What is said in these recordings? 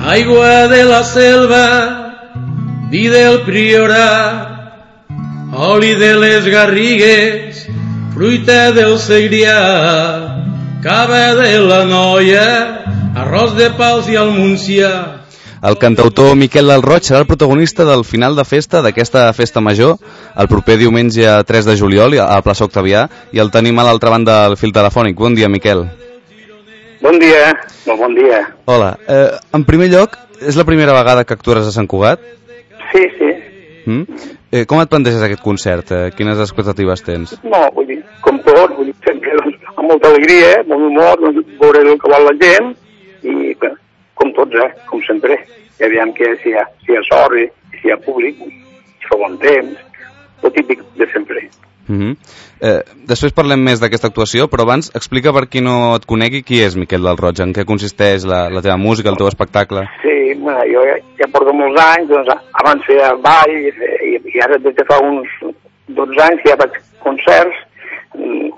Aigua de la selva, vi del Priorat, oli de les Garrigues, fruita del Segrià, cava de la Noia, arròs de Pals i al Montsià. El cantautor Miquel del Roig serà el protagonista del final de festa d'aquesta festa major el proper diumenge 3 de juliol a la plaça Octavià, i el tenim a l'altra banda del fil telefònic. Bon dia, Miquel. Bon dia, molt bon dia. Hola, en primer lloc, és la primera vegada que actues a Sant Cugat? Sí, sí. Com et planteges aquest concert? Quines expectatives tens? No, vull dir, com tot, vull dir, sempre amb molta alegria, molt humor, veure el que vol la gent, i com tots, com sempre. I aviam que si hi ha sort i si hi ha públic, si fa bon temps, el típic de sempre. Després parlem més d'aquesta actuació, però abans explica per qui no et conegui qui és Miquel del Roig, en què consisteix la teva música, el teu espectacle. Sí, bueno, jo ja porto molts anys, doncs abans feia ball i ara des de fa uns 12 anys ja faig concerts i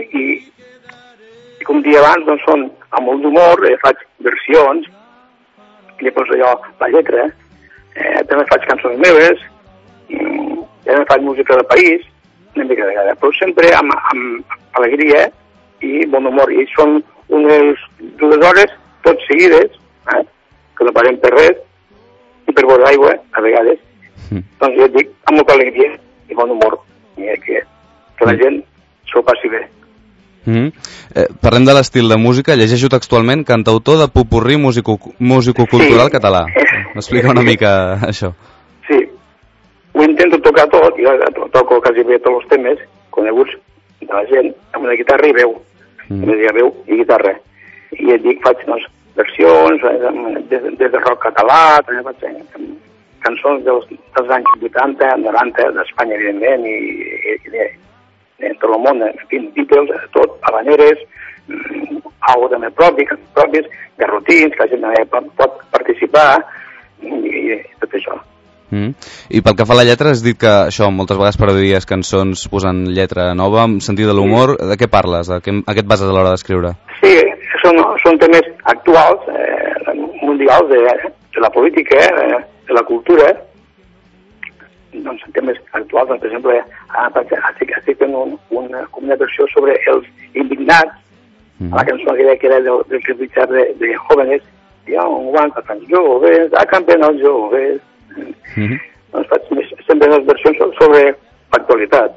com dia abans doncs són amb molt d'humor, faig versions i després allò, la lletra, també faig cançons meves, també faig música del país, una mica de vegada, però sempre amb alegria i bon humor. I són unes 2 hores tot seguides, que no parem per res, i per veure aigua, a vegades. Doncs jo et dic, amb molta alegria i bon humor, i que la gent s'ho passi bé. Parlem de l'estil de música. Llegeixo textualment: cantautor de popurrí musicocultural català. M'explica una mica això. Sí, ho intento tocar tot, jo toco quasi bé tots els temes coneguts de la gent, amb una guitarra i veu, veu i guitarra. I et dic, faig versions des de rock català, també faig cançons dels anys 80, 90, d'Espanya, evidentment, i de tot el món, Beatles, tot, habaneres, algo també propis, garrotins, que la gent també pot participar, i tot això. I pel que fa a la lletra, has dit que això, moltes vegades parodies cançons posant lletra nova, amb sentit de l'humor. De què parles? A què et bases a l'hora d'escriure? Sí, són temes actuals, mundials, de la política, de la cultura, doncs temes actuals, per exemple, estic fent una versió sobre els indignats, la cançó que era del Richard de Jóvenes, hi ha un guant a tants joves, a campen els joves. Doncs faig sempre les versions sobre l'actualitat.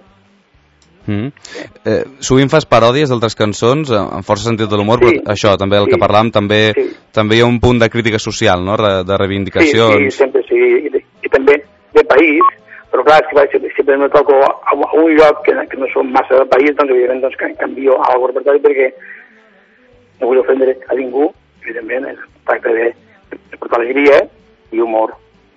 Sovint fas paròdies d'altres cançons amb força sentit de l'humor, però això, també el que parlàvem, també hi ha un punt de crítica social, no?, de reivindicacions. Sí, sempre sí, i també de país, però clar, si no toco a un lloc que no som massa del país, doncs evidentment canvio al repertori perquè no vull ofendre a ningú, evidentment es tracta de portar alegria i humor.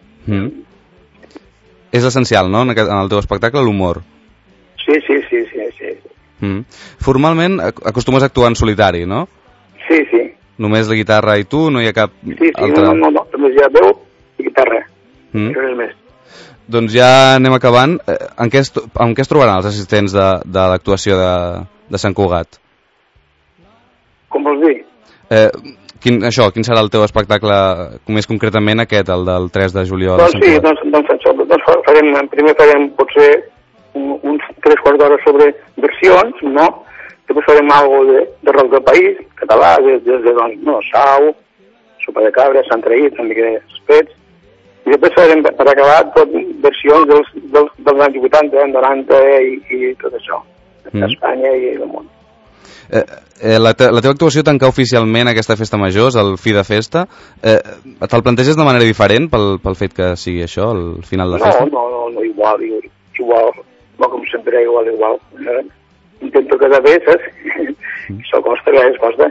És essencial, no?, en el teu espectacle, l'humor. Sí. Formalment acostumes a actuar en solitari, no? Sí. Només la guitarra i tu, no hi ha cap altra... No, només hi ha veu i guitarra, res més. Doncs ja anem acabant. En què es trobaran els assistents de l'actuació de Sant Cugat? Com vols dir? Quin serà el teu espectacle, més concretament aquest, el del 3 de juliol? Doncs primer farem potser uns 3/4 d'hora sobre versions, no? Després farem alguna de rock del país, català, des de Sau, Sopa de Cabra, Sant Traït, una mica d'espets, i després farem, per acabar, tot versions dels anys 80, 90 i tot això, d'Espanya i del món. La teva actuació tanca oficialment aquesta festa major, és el fi de festa. Te'l planteges de manera diferent pel fet que sigui això, el final de festa? No, igual, no com sempre, igual. Intento quedar bé, saps? Això costa, costa.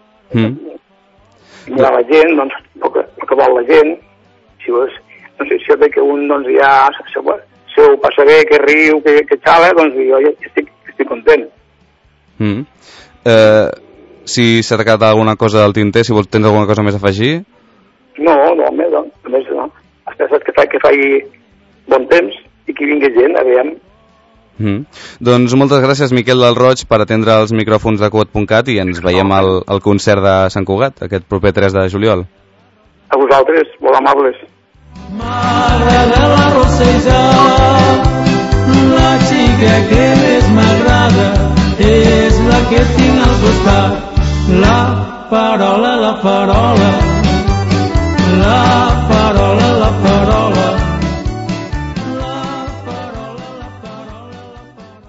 I la gent, doncs, el que vol la gent, no sé, si ve que un ja ho passa bé, que riu, que xala, doncs jo ja estic content. Si s'ha quedat alguna cosa del tinter, si tens alguna cosa més a afegir? No, només no. Espero que faci bon temps i que vingui gent, aviam. Doncs moltes gràcies, Miquel del Roig, per atendre els micròfons de Cugat.cat, i ens veiem al concert de Sant Cugat aquest proper 3 de juliol. A vosaltres, molt amables. M'agrada la Rossella, la xica que més m'agrada és la que tinc al costat. La farola, la